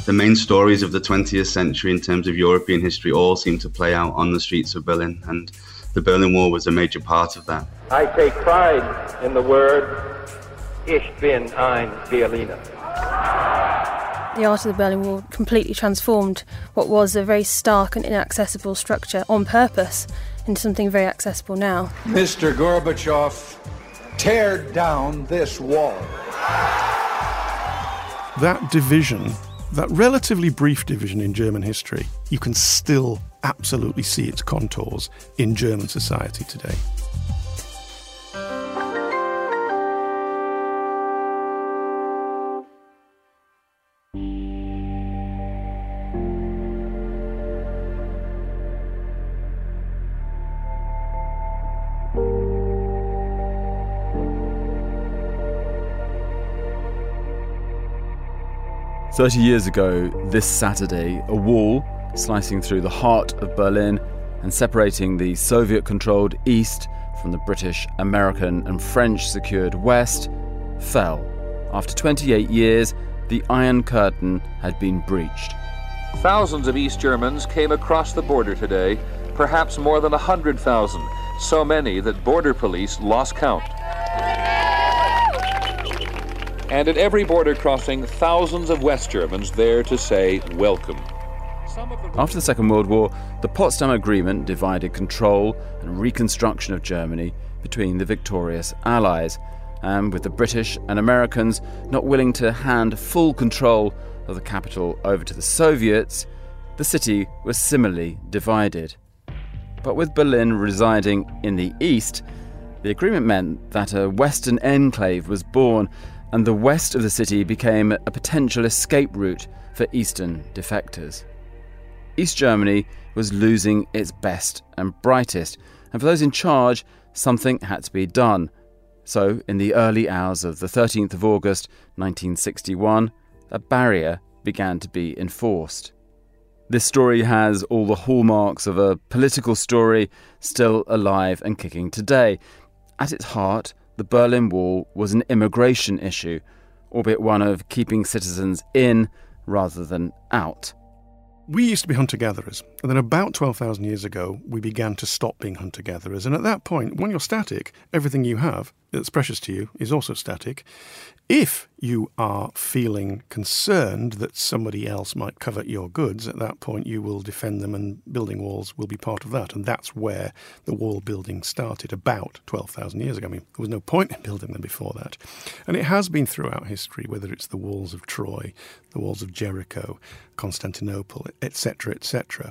the main stories of the 20th century in terms of European history all seem to play out on the streets of Berlin, and the Berlin Wall was a major part of that. I take pride in the word, Ich bin ein Berliner. The art of the Berlin Wall completely transformed what was a very stark and inaccessible structure on purpose into something very accessible now. Mr. Gorbachev, tear down this wall. That division, that relatively brief division in German history, you can still absolutely see its contours in German society today. 30 years ago, this Saturday, a wall slicing through the heart of Berlin and separating the Soviet-controlled East from the British, American and French-secured West fell. After 28 years, the Iron Curtain had been breached. Thousands of East Germans came across the border today, perhaps more than 100,000, so many that border police lost count. And at every border crossing, thousands of West Germans there to say welcome. After the Second World War, the Potsdam Agreement divided control and reconstruction of Germany between the victorious Allies, and with the British and Americans not willing to hand full control of the capital over to the Soviets, the city was similarly divided. But with Berlin residing in the east, the agreement meant that a western enclave was born, and the west of the city became a potential escape route for eastern defectors. East Germany was losing its best and brightest, and for those in charge, something had to be done. So, in the early hours of the 13th of August 1961, a barrier began to be enforced. This story has all the hallmarks of a political story still alive and kicking today. At its heart, the Berlin Wall was an immigration issue, albeit one of keeping citizens in rather than out. We used to be hunter-gatherers, and then about 12,000 years ago, we began to stop being hunter-gatherers. And at that point, when you're static, everything you have that's precious to you is also static. If you are feeling concerned that somebody else might covet your goods, at that point you will defend them, and building walls will be part of that. And that's where the wall building started about 12,000 years ago. I mean, there was no point in building them before that. And it has been throughout history, whether it's the walls of Troy, the walls of Jericho, Constantinople, etc., etc.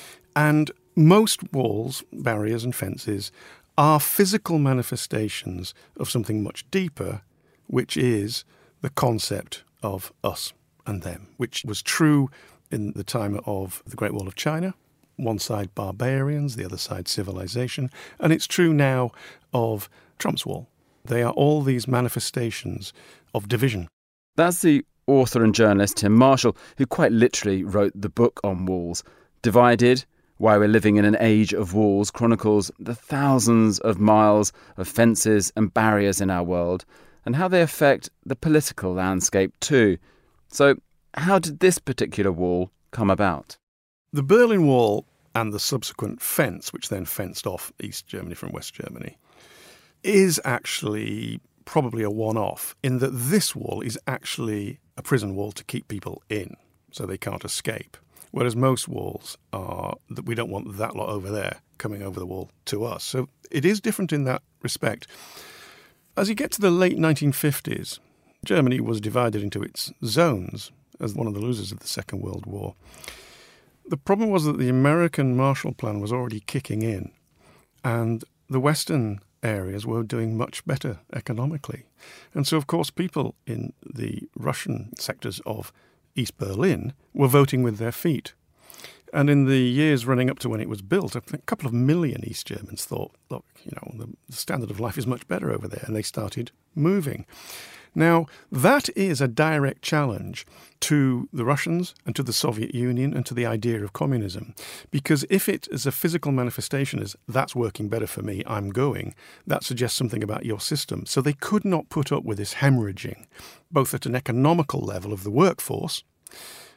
And most walls, barriers and fences are physical manifestations of something much deeper, which is the concept of us and them, which was true in the time of the Great Wall of China. One side barbarians, the other side civilization. And it's true now of Trump's wall. They are all these manifestations of division. That's the author and journalist Tim Marshall, who quite literally wrote the book on walls. Divided, Why We're Living in an Age of Walls chronicles the thousands of miles of fences and barriers in our world, and how they affect the political landscape too. So, how did this particular wall come about? The Berlin Wall and the subsequent fence, which then fenced off East Germany from West Germany, is actually probably a one-off, in that this wall is actually a prison wall to keep people in, so they can't escape. Whereas most walls are that we don't want that lot over there coming over the wall to us. So it is different in that respect. As you get to the late 1950s, Germany was divided into its zones as one of the losers of the Second World War. The problem was that the American Marshall Plan was already kicking in, and the Western areas were doing much better economically. And so, of course, people in the Russian sectors of East Berlin were voting with their feet. And in the years running up to when it was built, a couple of million East Germans thought, look, the standard of life is much better over there, and they started moving. Now, that is a direct challenge to the Russians and to the Soviet Union and to the idea of communism. Because if it is a physical manifestation as that's working better for me, I'm going, that suggests something about your system. So they could not put up with this hemorrhaging, both at an economical level of the workforce,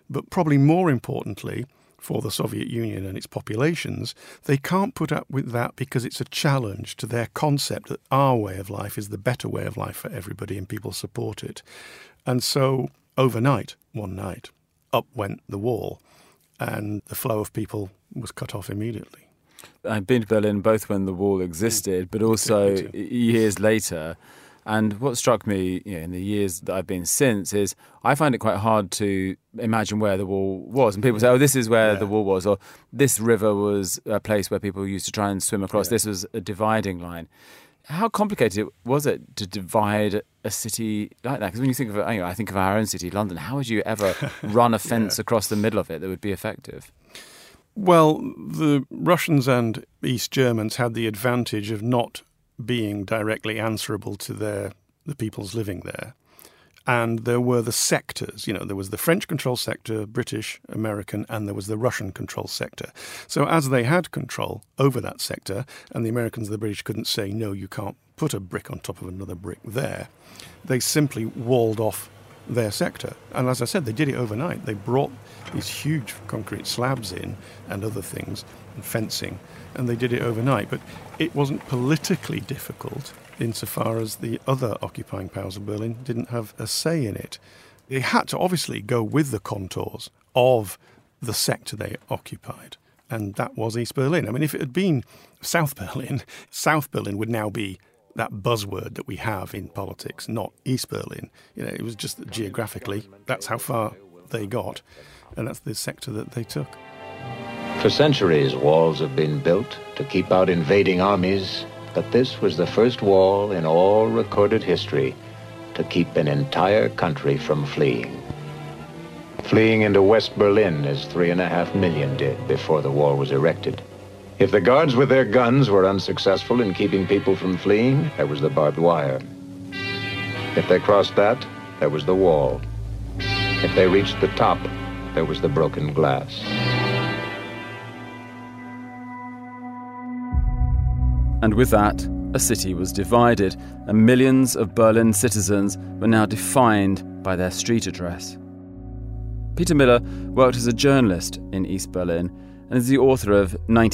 But probably more importantly, for the Soviet Union and its populations, they can't put up with that because it's a challenge to their concept that our way of life is the better way of life for everybody and people support it. And so overnight, one night, up went the wall and the flow of people was cut off immediately. I've been to Berlin both when the wall existed, but also years later. And what struck me in the years that I've been since is I find it quite hard to imagine where the wall was. And people say, oh, this is where the wall was, or this river was a place where people used to try and swim across. This was a dividing line. How complicated was it to divide a city like that? Because when you think of it, I think of our own city, London. How would you ever run a fence across the middle of it that would be effective? Well, the Russians and East Germans had the advantage of not being directly answerable to the peoples living there. And there were the sectors. There was the French control sector, British, American, and there was the Russian control sector. So as they had control over that sector, and the Americans and the British couldn't say, no, you can't put a brick on top of another brick there, they simply walled off their sector. And as I said, they did it overnight. They brought these huge concrete slabs in and other things, and fencing, and they did it overnight. But it wasn't politically difficult insofar as the other occupying powers of Berlin didn't have a say in it. They had to obviously go with the contours of the sector they occupied, and that was East Berlin. I mean, if it had been South Berlin would now be that buzzword that we have in politics, not East Berlin. It was just that geographically, that's how far they got, and that's the sector that they took. For centuries, walls have been built to keep out invading armies, but this was the first wall in all recorded history to keep an entire country from fleeing. Fleeing into West Berlin, as 3.5 million did before the wall was erected. If the guards with their guns were unsuccessful in keeping people from fleeing, there was the barbed wire. If they crossed that, there was the wall. If they reached the top, there was the broken glass. And with that, a city was divided, and millions of Berlin citizens were now defined by their street address. Peter Miller worked as a journalist in East Berlin and is the author of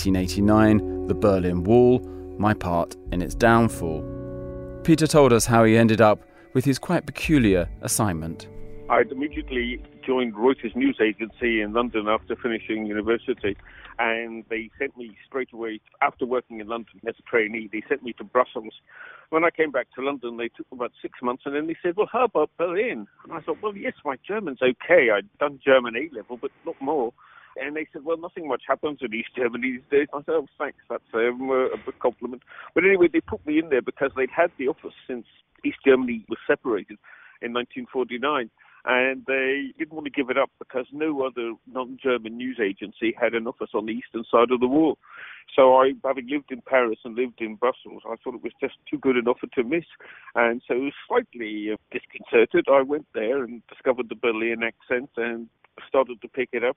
1989, The Berlin Wall, My Part in Its Downfall. Peter told us how he ended up with his quite peculiar assignment. I'd immediately joined Reuters news agency in London after finishing university, and they sent me straight away, after working in London as a trainee, they sent me to Brussels. When I came back to London, they took about 6 months, and then they said, well, how about Berlin? And I thought, well, yes, my German's okay. I'd done German A-level, but not more. And they said, well, nothing much happens in East Germany these days. I said, oh, thanks, that's a big compliment. But anyway, they put me in there because they'd had the office since East Germany was separated in 1949. And they didn't want to give it up because no other non-German news agency had an office on the eastern side of the wall. So I, having lived in Paris and lived in Brussels, I thought it was just too good an offer to miss. And so slightly disconcerted, I went there and discovered the Berlin accent and started to pick it up.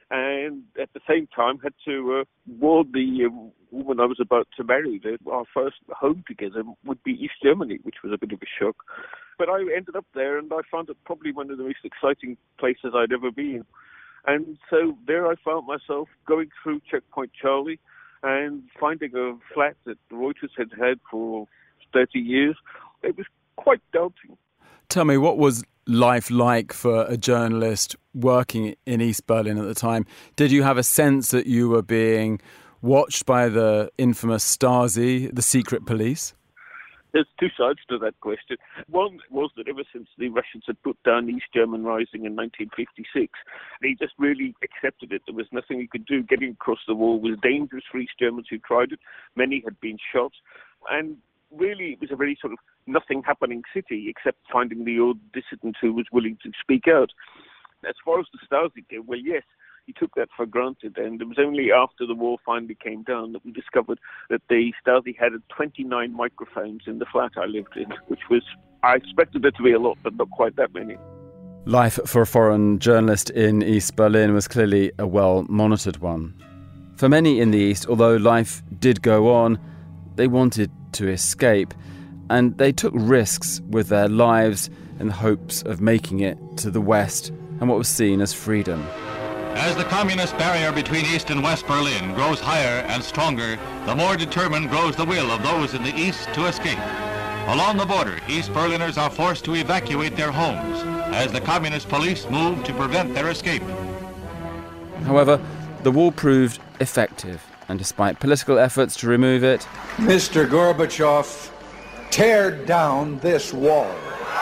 And at the same time had to warn the woman I was about to marry that our first home together would be East Germany, which was a bit of a shock. But I ended up there, and I found it probably one of the most exciting places I'd ever been. And so there I found myself going through Checkpoint Charlie and finding a flat that Reuters had had for 30 years. It was quite daunting. Tell me, what was life like for a journalist working in East Berlin at the time? Did you have a sense that you were being watched by the infamous Stasi, the secret police? There's two sides to that question. One was that ever since the Russians had put down East German Rising in 1956, they just really accepted it. There was nothing you could do. Getting across the wall was dangerous for East Germans who tried it. Many had been shot. And really, it was a very sort of nothing happening city, except finding the odd dissident who was willing to speak out. As far as the Stasi go, well, yes, he took that for granted, and it was only after the wall finally came down that we discovered that the Stasi had 29 microphones in the flat I lived in, which was, I expected it to be a lot, but not quite that many. Life for a foreign journalist in East Berlin was clearly a well-monitored one. For many in the East, although life did go on, they wanted to escape, and they took risks with their lives in the hopes of making it to the West and what was seen as freedom. As the communist barrier between East and West Berlin grows higher and stronger, the more determined grows the will of those in the East to escape. Along the border, East Berliners are forced to evacuate their homes as the communist police move to prevent their escape. However, the wall proved effective, and despite political efforts to remove it, Mr. Gorbachev, tear down this wall.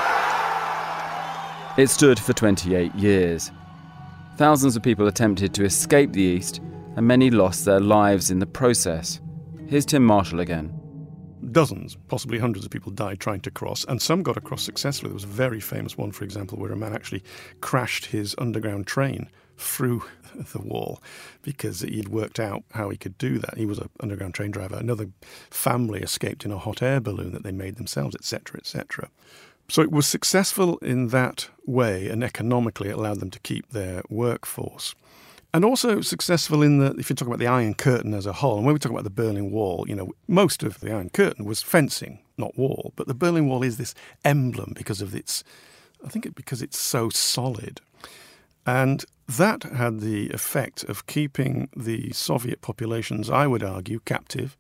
it stood for 28 years. Thousands of people attempted to escape the East, and many lost their lives in the process. Here's Tim Marshall again. Dozens, possibly hundreds of people died trying to cross, and some got across successfully. There was a very famous one, for example, where a man actually crashed his underground train through the wall because he'd worked out how he could do that. He was an underground train driver. Another family escaped in a hot air balloon that they made themselves, etc., etc. So it was successful in that way, and economically it allowed them to keep their workforce. And also successful in that, if you talk about the Iron Curtain as a whole, and when we talk about the Berlin Wall, most of the Iron Curtain was fencing, not wall. But the Berlin Wall is this emblem because it's so solid. And that had the effect of keeping the Soviet populations, I would argue, captive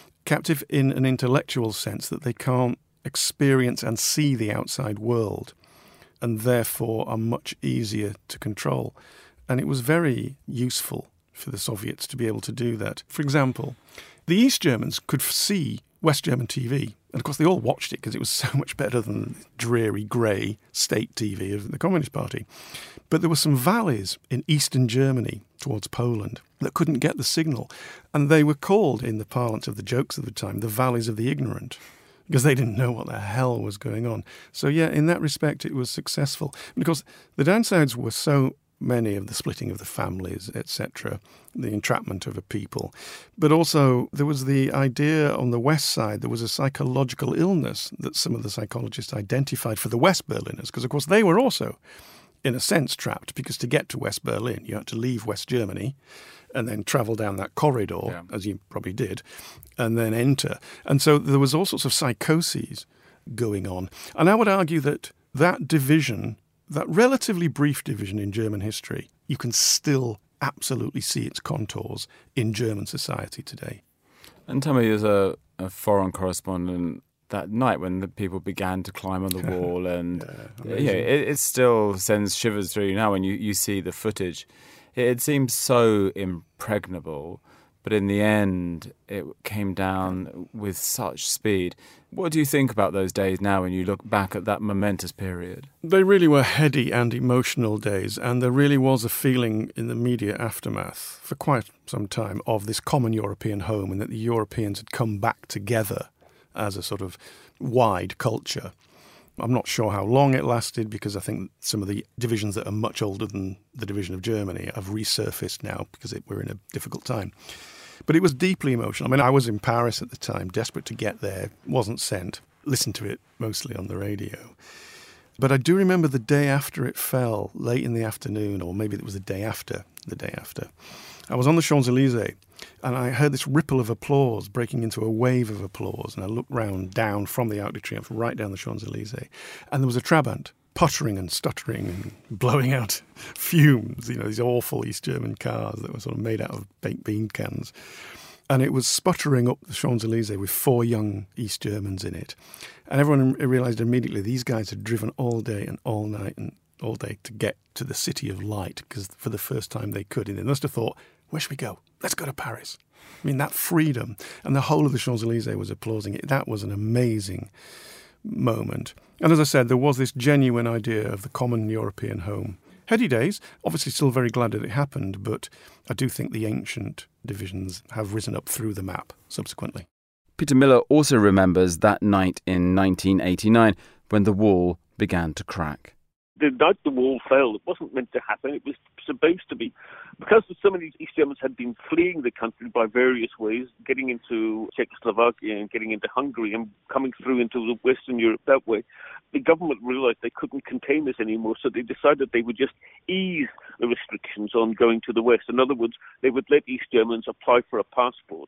in an intellectual sense that they can't experience and see the outside world, and therefore are much easier to control. And it was very useful for the Soviets to be able to do that. For example, the East Germans could see West German TV, and of course they all watched it because it was so much better than the dreary, grey state TV of the Communist Party. But there were some valleys in eastern Germany towards Poland that couldn't get the signal, and they were called, in the parlance of the jokes of the time, the valleys of the ignorant, because they didn't know what the hell was going on. So yeah, in that respect it was successful. And of course the downsides were so many of the splitting of the families, etc., the entrapment of a people. But also there was the idea on the west side, there was a psychological illness that some of the psychologists identified for the West Berliners, because of course they were also, in a sense, trapped, because to get to West Berlin you had to leave West Germany and then travel down that corridor, as you probably did, and then enter. And so there was all sorts of psychoses going on. And I would argue that that division, that relatively brief division in German history, you can still absolutely see its contours in German society today. And tell me, as a foreign correspondent, that night when the people began to climb on the wall, and it still sends shivers through you now when you see the footage. It seems so impregnable, but in the end it came down with such speed. What do you think about those days now when you look back at that momentous period? They really were heady and emotional days, and there really was a feeling in the media aftermath for quite some time of this common European home, and that the Europeans had come back together as a sort of wide culture. I'm not sure how long it lasted, because I think some of the divisions that are much older than the division of Germany have resurfaced now because we're in a difficult time. But it was deeply emotional. I mean, I was in Paris at the time, desperate to get there, wasn't sent, listened to it mostly on the radio. But I do remember the day after it fell, late in the afternoon, or maybe it was the day after. I was on the Champs-Élysées, and I heard this ripple of applause breaking into a wave of applause, and I looked round down from the Arc de Triomphe right down the Champs-Élysées, and there was a Trabant puttering and stuttering and blowing out fumes, these awful East German cars that were sort of made out of baked bean cans. And it was sputtering up the Champs-Élysées with 4 young East Germans in it. And everyone realised immediately these guys had driven all day and all night and all day to get to the City of Light, because for the first time they could. And they must have thought, where should we go? Let's go to Paris. I mean, that freedom. And the whole of the Champs-Élysées was applauding it. That was an amazing moment. And as I said, there was this genuine idea of the common European home. Heady days, obviously still very glad that it happened, but I do think the ancient divisions have risen up through the map subsequently. Peter Miller also remembers that night in 1989 when the wall began to crack. The night the wall fell, it wasn't meant to happen. It was supposed to be. Because so many East Germans had been fleeing the country by various ways, getting into Czechoslovakia and getting into Hungary and coming through into Western Europe that way, the government realized they couldn't contain this anymore, so they decided they would just ease the restrictions on going to the West. In other words, they would let East Germans apply for a passport,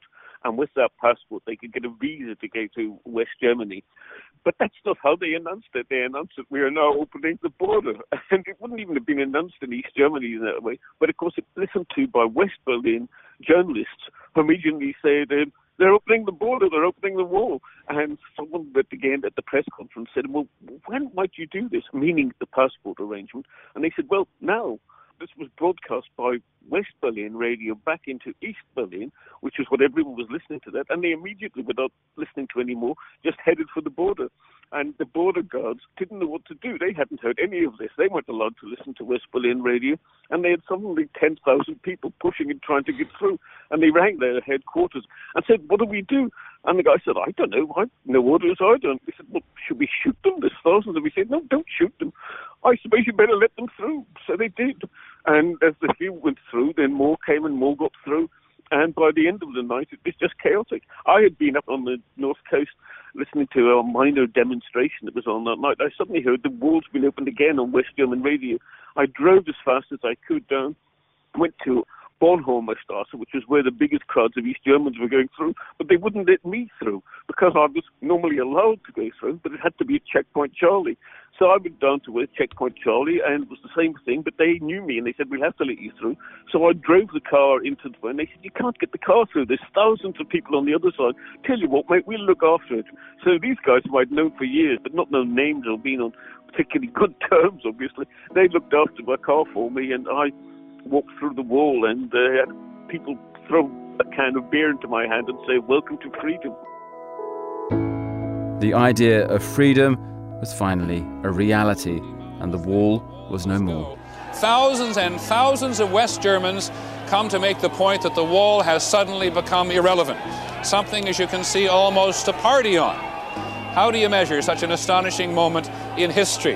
and with that passport they could get a visa to go to West Germany. But that's not how they announced it. They announced that we are now opening the border. And it wouldn't even have been announced in East Germany in that way. But of course, it's listened to by West Berlin journalists who immediately said, they're opening the border, they're opening the wall. And someone at the press conference said, well, when might you do this? Meaning the passport arrangement. And they said, well, now. This was broadcast by West Berlin radio back into East Berlin, which is what everyone was listening to that. And they immediately, without listening to any more, just headed for the border. And the border guards didn't know what to do. They hadn't heard any of this. They weren't allowed to listen to West Berlin radio. And they had suddenly 10,000 people pushing and trying to get through. And they rang their headquarters and said, what do we do? And the guy said, I don't know. No orders, I don't. They said, well, should we shoot them? There's thousands. And we said, no, don't shoot them. I suppose you better let them through. So they did. And as the few went through, then more came and more got through. And by the end of the night, it was just chaotic. I had been up on the north coast listening to a minor demonstration that was on that night. I suddenly heard the wall's been opened again on West German radio. I drove as fast as I could down, went to Bornholmer Strasse, which was where the biggest crowds of East Germans were going through, but they wouldn't let me through because I was normally allowed to go through, but it had to be at Checkpoint Charlie. So I went down to Checkpoint Charlie, and it was the same thing, but they knew me, and they said, we'll have to let you through. So I drove the car into the and they said, you can't get the car through. There's thousands of people on the other side. Tell you what, mate, we'll look after it. So these guys who I'd known for years, but not known names or been on particularly good terms, obviously, they looked after my car for me, and I walked through the wall, and had people throw a can of beer into my hand and say, welcome to freedom. The idea of freedom was finally a reality, and the wall was no more. Thousands and thousands of West Germans come to make the point that the wall has suddenly become irrelevant, something, as you can see, almost to party on. How do you measure such an astonishing moment in history?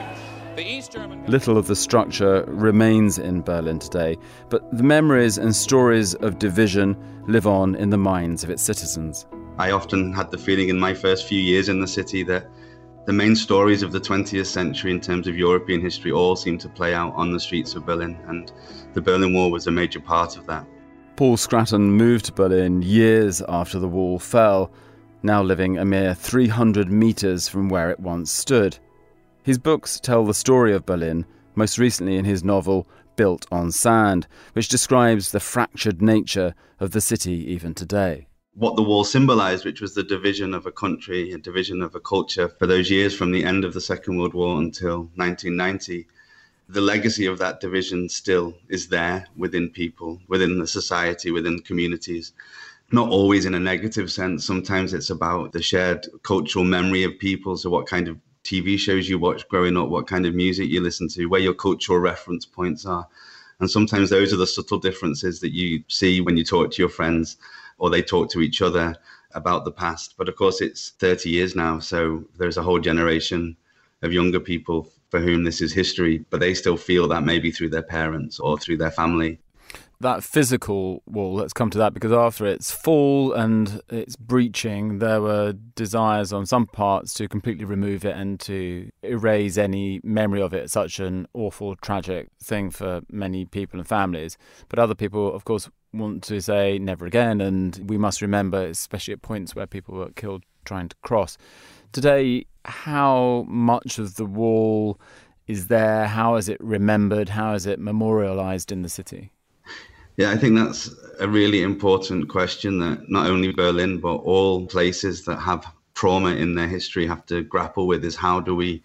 Little of the structure remains in Berlin today, but the memories and stories of division live on in the minds of its citizens. I often had the feeling in my first few years in the city that the main stories of the 20th century in terms of European history all seemed to play out on the streets of Berlin, and the Berlin Wall was a major part of that. Paul Scratton moved to Berlin years after the wall fell, now living a mere 300 metres from where it once stood. His books tell the story of Berlin, most recently in his novel Built on Sand, which describes the fractured nature of the city even today. What the wall symbolised, which was the division of a country, a division of a culture for those years from the end of the Second World War until 1990, the legacy of that division still is there within people, within the society, within communities. Not always in a negative sense. Sometimes it's about the shared cultural memory of people, so what kind of TV shows you watch growing up, what kind of music you listen to, where your cultural reference points are. And sometimes those are the subtle differences that you see when you talk to your friends or they talk to each other about the past. But of course, it's 30 years now, so there's a whole generation of younger people for whom this is history, but they still feel that maybe through their parents or through their family. That physical wall, let's come to that, because after its fall and its breaching, there were desires on some parts to completely remove it and to erase any memory of it, such an awful, tragic thing for many people and families. But other people, of course, want to say never again, and we must remember, especially at points where people were killed trying to cross. Today, how much of the wall is there? How is it remembered? How is it memorialised in the city? Yeah, I think that's a really important question that not only Berlin, but all places that have trauma in their history have to grapple with, is how do we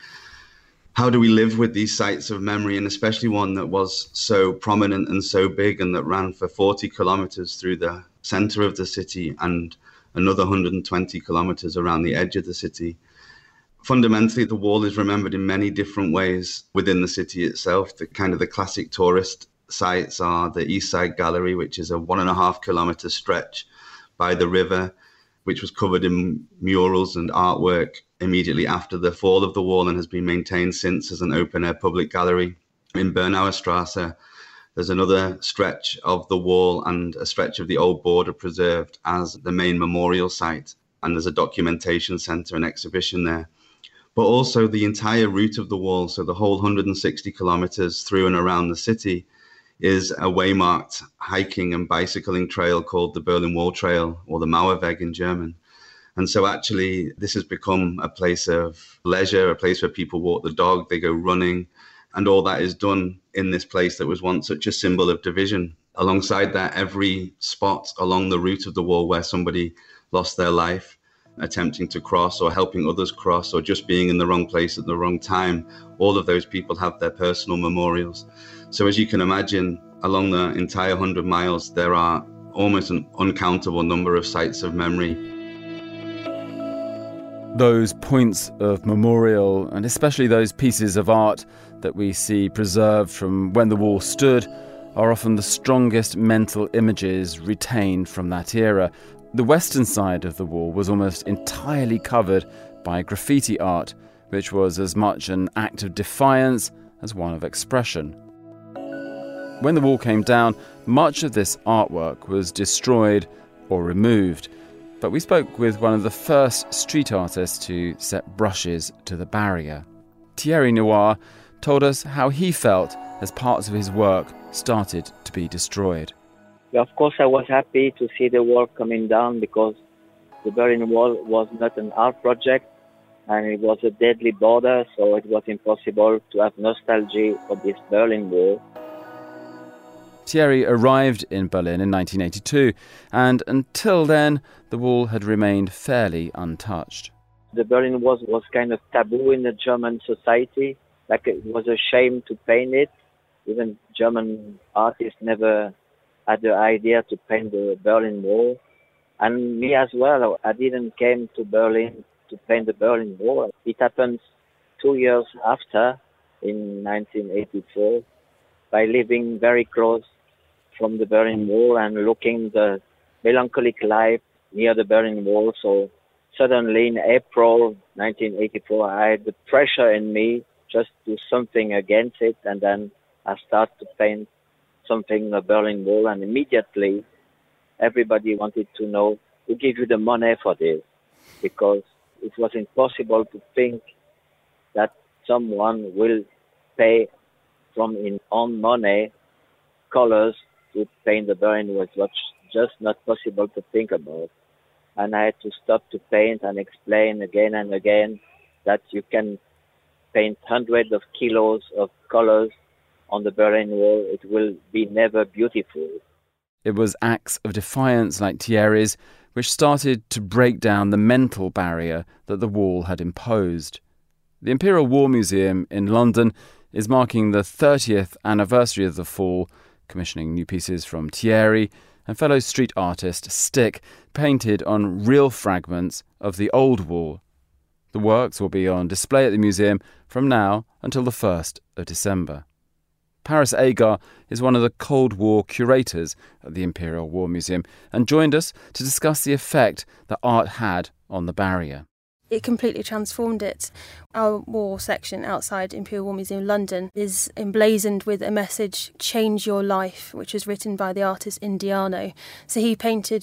live with these sites of memory, and especially one that was so prominent and so big and that ran for 40 kilometers through the center of the city and another 120 kilometers around the edge of the city. Fundamentally, the wall is remembered in many different ways within the city itself. The classic tourist sites are the East Side Gallery, which is a 1.5 kilometer stretch by the river, which was covered in murals and artwork immediately after the fall of the wall and has been maintained since as an open-air public gallery. In Bernauer Strasse, there's another stretch of the wall and a stretch of the old border preserved as the main memorial site, and there's a documentation centre and exhibition there. But also the entire route of the wall, so the whole 160 kilometres through and around the city, is a waymarked hiking and bicycling trail called the Berlin Wall Trail, or the Mauerweg in German. And so actually this has become a place of leisure, a place where people walk the dog, they go running, and all that is done in this place that was once such a symbol of division. Alongside that, every spot along the route of the wall where somebody lost their life attempting to cross or helping others cross or just being in the wrong place at the wrong time, all of those people have their personal memorials. So as you can imagine, along the entire 100 miles, there are almost an uncountable number of sites of memory. Those points of memorial, and especially those pieces of art that we see preserved from when the wall stood, are often the strongest mental images retained from that era. The western side of the wall was almost entirely covered by graffiti art, which was as much an act of defiance as one of expression. When the wall came down, much of this artwork was destroyed or removed. But we spoke with one of the first street artists to set brushes to the barrier. Thierry Noir told us how he felt as parts of his work started to be destroyed. Of course, I was happy to see the wall coming down because the Berlin Wall was not an art project and it was a deadly border, so it was impossible to have nostalgia for this Berlin Wall. Thierry arrived in Berlin in 1982, and until then, the wall had remained fairly untouched. The Berlin Wall was kind of taboo in the German society, like it was a shame to paint it. Even German artists never had the idea to paint the Berlin Wall. And me as well, I didn't came to Berlin to paint the Berlin Wall. It happened 2 years after, in 1984, by living very close from the Berlin Wall and looking the melancholic life near the Berlin Wall. So suddenly in April 1984, I had the pressure in me just to do something against it, and then I started to paint something on the Berlin Wall, and immediately everybody wanted to know who gave you the money for this, because it was impossible to think that someone will pay from his own money colors to paint the Berlin Wall. It was just not possible to think about. And I had to stop to paint and explain again and again that you can paint hundreds of kilos of colors on the Berlin Wall. It will be never beautiful. It was acts of defiance like Thierry's which started to break down the mental barrier that the wall had imposed. The Imperial War Museum in London is marking the 30th anniversary of the fall, commissioning new pieces from Thierry and fellow street artist Stick, painted on real fragments of the old wall. The works will be on display at the museum from now until the 1st of December. Paris Agar is one of the Cold War curators at the Imperial War Museum and joined us to discuss the effect that art had on the barrier. It completely transformed it. Our war section outside Imperial War Museum London is emblazoned with a message, "Change Your Life," which was written by the artist Indiano. So he painted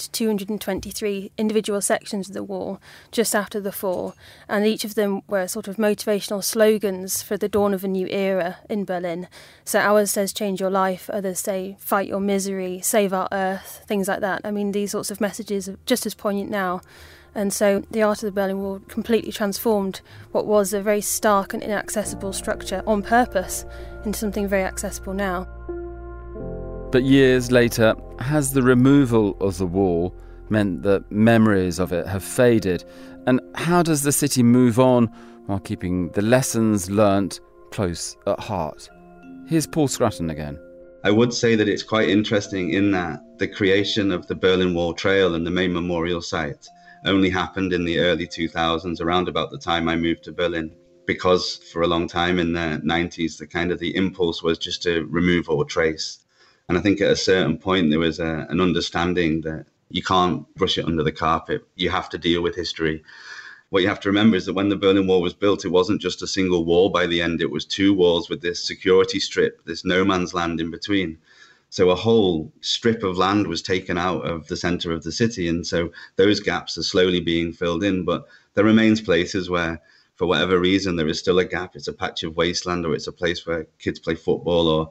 223 individual sections of the wall just after the fall, and each of them were sort of motivational slogans for the dawn of a new era in Berlin. So ours says "Change Your Life," others say "Fight Your Misery," "Save Our Earth," things like that. I mean, these sorts of messages are just as poignant now. And so the art of the Berlin Wall completely transformed what was a very stark and inaccessible structure on purpose into something very accessible now. But years later, has the removal of the wall meant that memories of it have faded? And how does the city move on while keeping the lessons learnt close at heart? Here's Paul Scrutton again. I would say that it's quite interesting in that the creation of the Berlin Wall Trail and the main memorial site only happened in the early 2000s, around about the time I moved to Berlin, because for a long time in the 90s, the impulse was just to remove all trace. And I think at a certain point, there was an understanding that you can't brush it under the carpet. You have to deal with history. What you have to remember is that when the Berlin Wall was built, it wasn't just a single wall by the end. It was two walls with this security strip, this no man's land in between. So a whole strip of land was taken out of the center of the city. And so those gaps are slowly being filled in. But there remains places where, for whatever reason, there is still a gap. It's a patch of wasteland, or it's a place where kids play football, or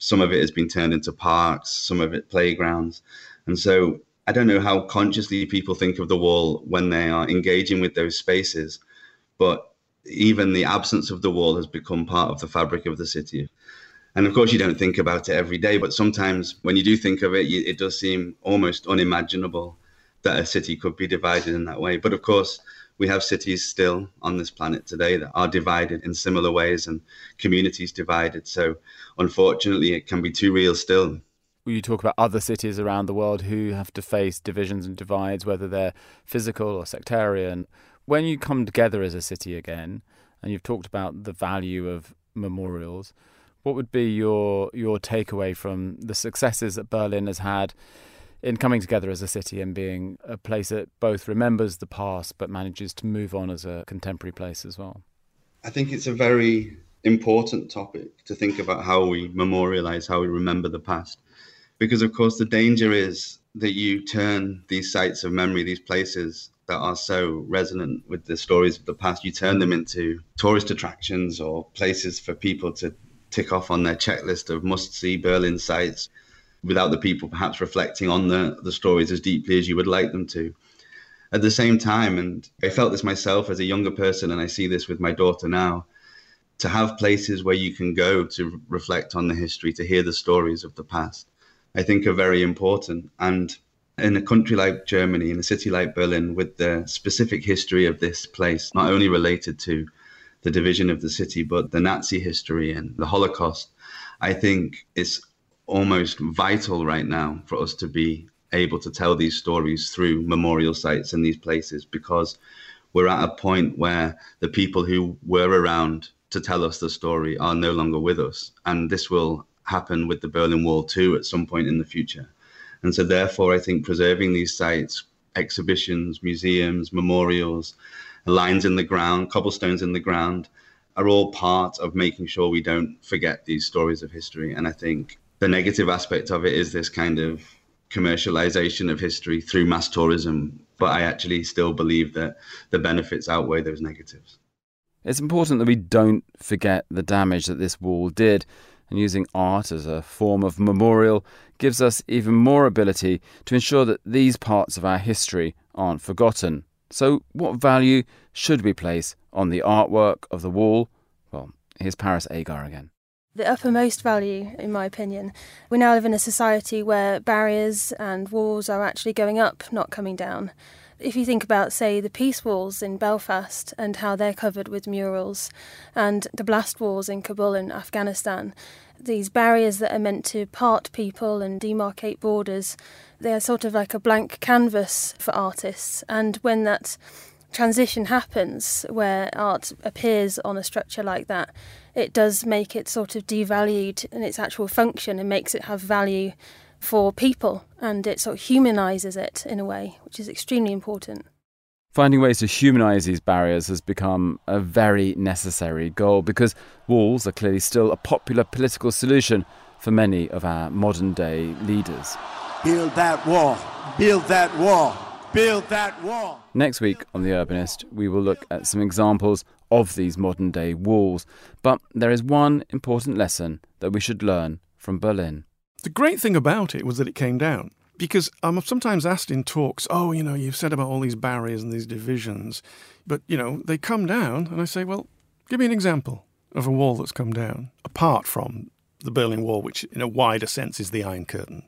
Some of it has been turned into parks, some of it playgrounds. And so I don't know how consciously people think of the wall when they are engaging with those spaces, but even the absence of the wall has become part of the fabric of the city. And of course, you don't think about it every day, but sometimes when you do think of it, it does seem almost unimaginable that a city could be divided in that way. But of course, we have cities still on this planet today that are divided in similar ways and communities divided. So unfortunately, it can be too real still. You talk about other cities around the world who have to face divisions and divides, whether they're physical or sectarian. When you come together as a city again, and you've talked about the value of memorials, what would be your takeaway from the successes that Berlin has had in coming together as a city and being a place that both remembers the past but manages to move on as a contemporary place as well? I think it's a very important topic to think about how we memorialize, how we remember the past. Because, of course, the danger is that you turn these sites of memory, these places that are so resonant with the stories of the past, you turn them into tourist attractions or places for people to tick off on their checklist of must-see Berlin sites without the people perhaps reflecting on the stories as deeply as you would like them to. At the same time, and I felt this myself as a younger person, and I see this with my daughter now, to have places where you can go to reflect on the history, to hear the stories of the past, I think are very important. And in a country like Germany, in a city like Berlin, with the specific history of this place, not only related to the division of the city, but the Nazi history and the Holocaust, I think it's almost vital right now for us to be able to tell these stories through memorial sites in these places, because we're at a point where the people who were around to tell us the story are no longer with us. And this will happen with the Berlin Wall too at some point in the future. And so therefore, I think preserving these sites, exhibitions, museums, memorials, lines in the ground, cobblestones in the ground, are all part of making sure we don't forget these stories of history. And I think the negative aspect of it is this kind of commercialization of history through mass tourism. But I actually still believe that the benefits outweigh those negatives. It's important that we don't forget the damage that this wall did. And using art as a form of memorial gives us even more ability to ensure that these parts of our history aren't forgotten. So what value should we place on the artwork of the wall? Well, here's Paris Agar again. The uppermost value, in my opinion. We now live in a society where barriers and walls are actually going up, not coming down. If you think about, say, the peace walls in Belfast and how they're covered with murals, and the blast walls in Kabul in Afghanistan, these barriers that are meant to part people and demarcate borders, they're sort of like a blank canvas for artists. And when that transition happens, where art appears on a structure like that, it does make it sort of devalued in its actual function and makes it have value for people, and it sort of humanises it in a way, which is extremely important. Finding ways to humanise these barriers has become a very necessary goal, because walls are clearly still a popular political solution for many of our modern-day leaders. Build that wall, build that wall, build that wall. Next week on The Urbanist, we will look at some examples of these modern-day walls. But there is one important lesson that we should learn from Berlin. The great thing about it was that it came down. Because I'm sometimes asked in talks, you've said about all these barriers and these divisions, but, they come down. And I say, well, give me an example of a wall that's come down, apart from the Berlin Wall, which in a wider sense is the Iron Curtain.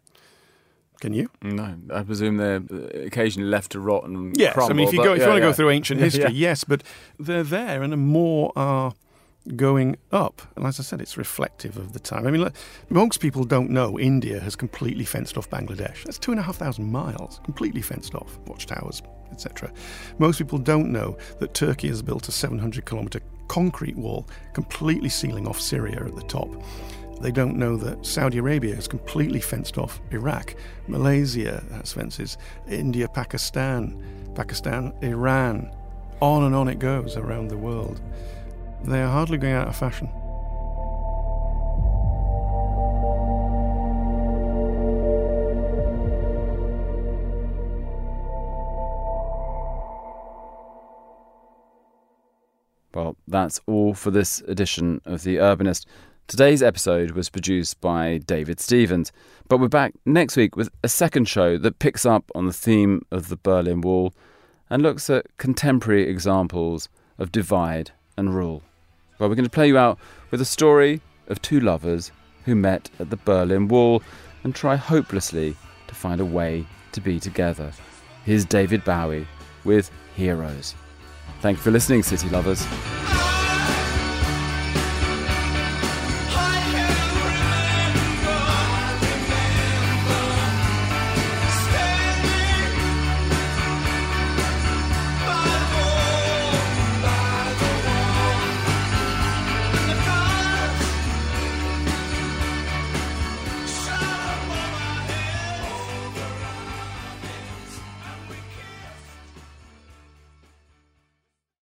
Can you? No, I presume they're occasionally left to rot and yes, crumble. I mean, if you want to go through ancient history, yes, but they're there, and more are going up. And as I said, it's reflective of the time. I mean, most people don't know India has completely fenced off Bangladesh. That's 2,500 miles, completely fenced off, watchtowers, etc. Most people don't know that Turkey has built a 700-kilometre concrete wall, completely sealing off Syria at the top. They don't know that Saudi Arabia has completely fenced off Iraq. Malaysia has fences. India, Pakistan, Iran. On and on it goes around the world. They are hardly going out of fashion. Well, that's all for this edition of The Urbanist. Today's episode was produced by David Stevens, but we're back next week with a second show that picks up on the theme of the Berlin Wall and looks at contemporary examples of divide and rule. Well, we're going to play you out with a story of two lovers who met at the Berlin Wall and try hopelessly to find a way to be together. Here's David Bowie with Heroes. Thank you for listening, City Lovers.